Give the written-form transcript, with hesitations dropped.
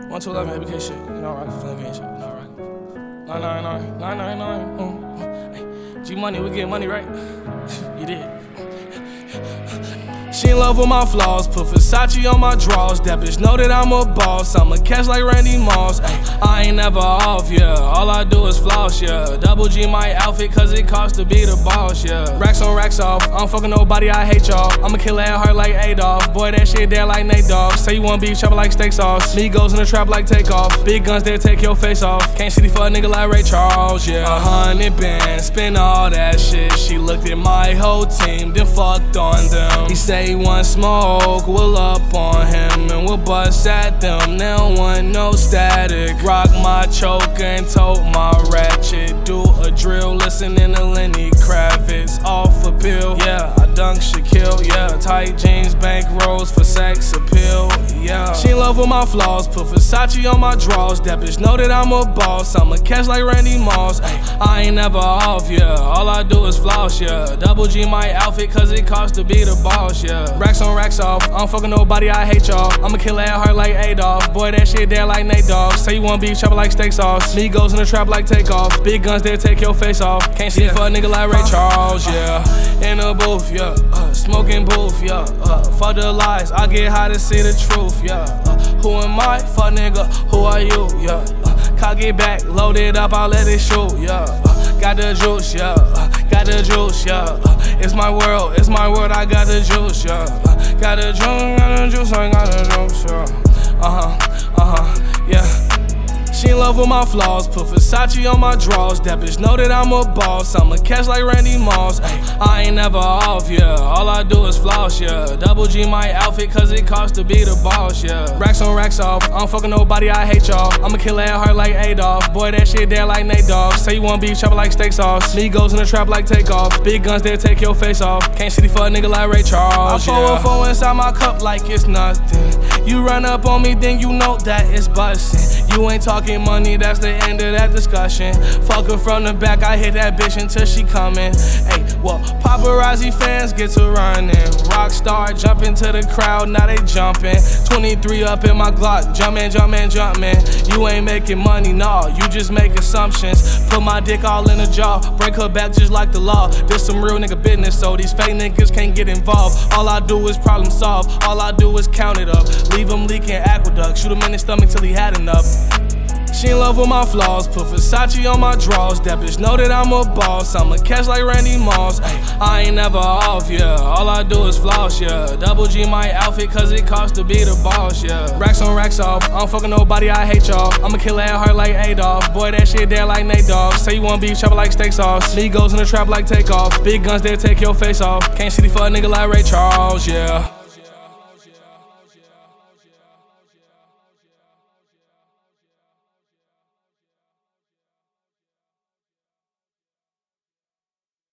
1 to 11 ABK shit, you know, right? Family shit, you know, right? 999, Hey, G Money, we get money, right? You did. She in love with my flaws, put Versace on my drawers. That bitch know that I'm a boss, I'ma catch like Randy Moss. Ay, I ain't never off, yeah, all I do is floss, yeah. Double G my outfit cause it costs to be the boss, yeah. Racks on racks off, I don't fucking nobody, I hate y'all. I'ma kill that heart like Adolf, boy that shit there like Nate Dogg. Say you want beef chopper like steak sauce, Migos in the trap like Takeoff. Big guns there take your face off, can't see for a nigga like Ray Charles, yeah. 100 bands, spend all that shit. She looked at my whole team, then fucked on them. He say he want smoke, we'll up on him and we'll bust at them. They don't want no static. Rock my choker and tote my ratchet. Do a drill, listening to Lenny Kravitz. Off a pill, yeah, I dunk Shaquille, yeah. Tight jeans, bank rolls for sex appeal, yeah. She in love with my flaws, put Versace on my drawers. That bitch know that I'm a boss, I'ma catch like Randy Moss. Ay, I ain't never off, yeah, all I do is floss, yeah. Double G my outfit cause it costs to be the boss, yeah. Racks on racks off, I don't fucking nobody, I hate y'all. I'ma kill that heart like Adolf, boy that shit there like Nate Dogg. Say you want beef chopper like steak sauce, Migos in the trap like Takeoff. Big guns there take your face off, can't see for a nigga like Ray Charles, yeah. In the booth, yeah, smoking booth, yeah. Fuck the lies, I get high to see the truth, yeah. Who am I? Fuck nigga, who are you, yeah. Cock it back, load it up, I'll let it shoot, yeah. Got the juice, yeah, got the juice, yeah. It's my world, I got the juice, yeah. Got the juice, I got the juice, yeah. Yeah. She in love with my flaws, put Versace on my drawers. That bitch know that I'm a boss, I'ma catch like Randy Moss. Ay, I ain't never off, yeah, all I do is floss, yeah. Double G my outfit cause it costs to be the boss, yeah. Racks on racks off, I don't fucking nobody, I hate y'all. I'ma kill that heart like Adolf, boy that shit there like Nate Dogg. Say you want beef chopper like steak sauce, Migos in the trap like Takeoff. Big guns there take your face off, can't see for a nigga like Ray Charles, yeah. I pour a 4 inside my cup like it's nothing. You run up on me, then you know that it's bustin'. You ain't talking money, that's the end of that discussion. Fuck her from the back, I hit that bitch until she comin'. Hey, well, paparazzi fans get to running. Rockstar jump into the crowd, now they jumping. 23 up in my Glock, jumpin'. You ain't making money, nah, you just make assumptions. Put my dick all in the jaw, break her back just like the law. This some real nigga business, so these fake niggas can't get involved. All I do is problem solve, all I do is count it up. Leave him leaking aqueduct, shoot him in his stomach till he had enough. She in love with my flaws, put Versace on my drawers. That bitch know that I'm a boss, I'ma catch like Randy Moss. Ay, I ain't never off, yeah, all I do is floss, yeah. Double G my outfit cause it costs to be the boss, yeah. Racks on racks off, I don't fucking nobody, I hate y'all. I'ma kill that heart like Adolf, boy that shit there like Nate Dogg. Say you want beef chopper like steak sauce, Migos in the trap like Takeoff. Big guns there take your face off, can't see for a nigga like Ray Charles, yeah.